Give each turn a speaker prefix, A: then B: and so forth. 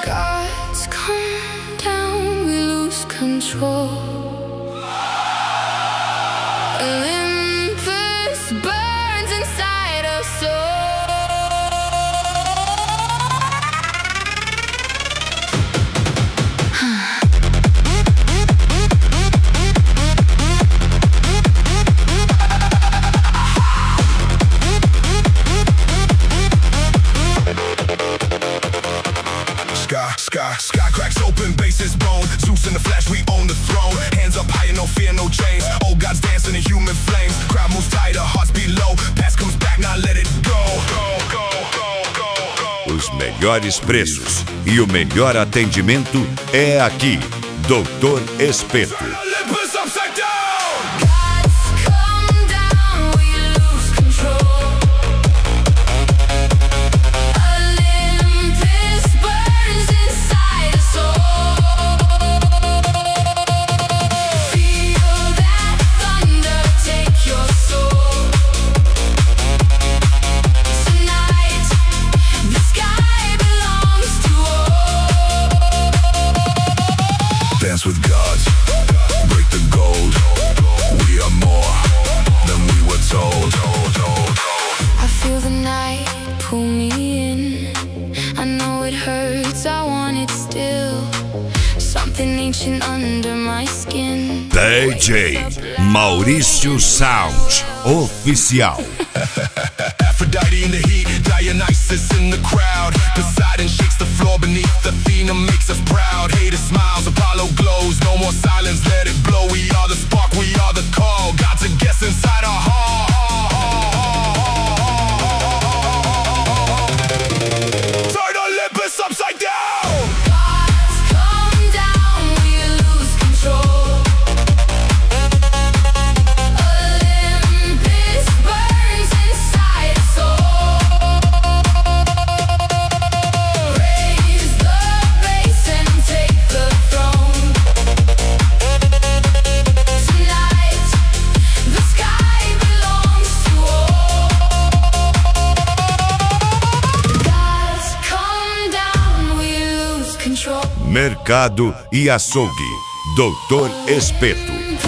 A: Gods come down, we lose control. Olympus burns inside our soul.
B: Sky cracks open, bass is bone. Zeus in the flesh, we own the throne. Hands up high, no fear, no chains. Old gods dancing in human flames. Crowd moves tighter, hearts beat low. Past comes back, now let it go.
C: Os melhores preços e o melhor atendimento é aqui. Doutor Espeto.
B: With gods, break the gold. We are more than we were told.
A: I feel the night pull me in. I know it hurts, I want it still. Something ancient under my skin.
C: DJ Maurício Sound Oficial.
B: Aphrodite in the heat, Dionysus in the crowd. Poseidon shakes the floor beneath, Athena makes us proud. Haters smiles, Apollo glows, no more silence, let it blow. We are the spark, we are the call. God's a guest inside our heart. Turn Olympus upside down.
A: Gods come down, we lose control. Olympus burns inside us all. Raise the bass and take the throne. Tonight, the sky belongs to all. Gods come down, we lose control.
C: Mercado e açougue. Doutor Espeto.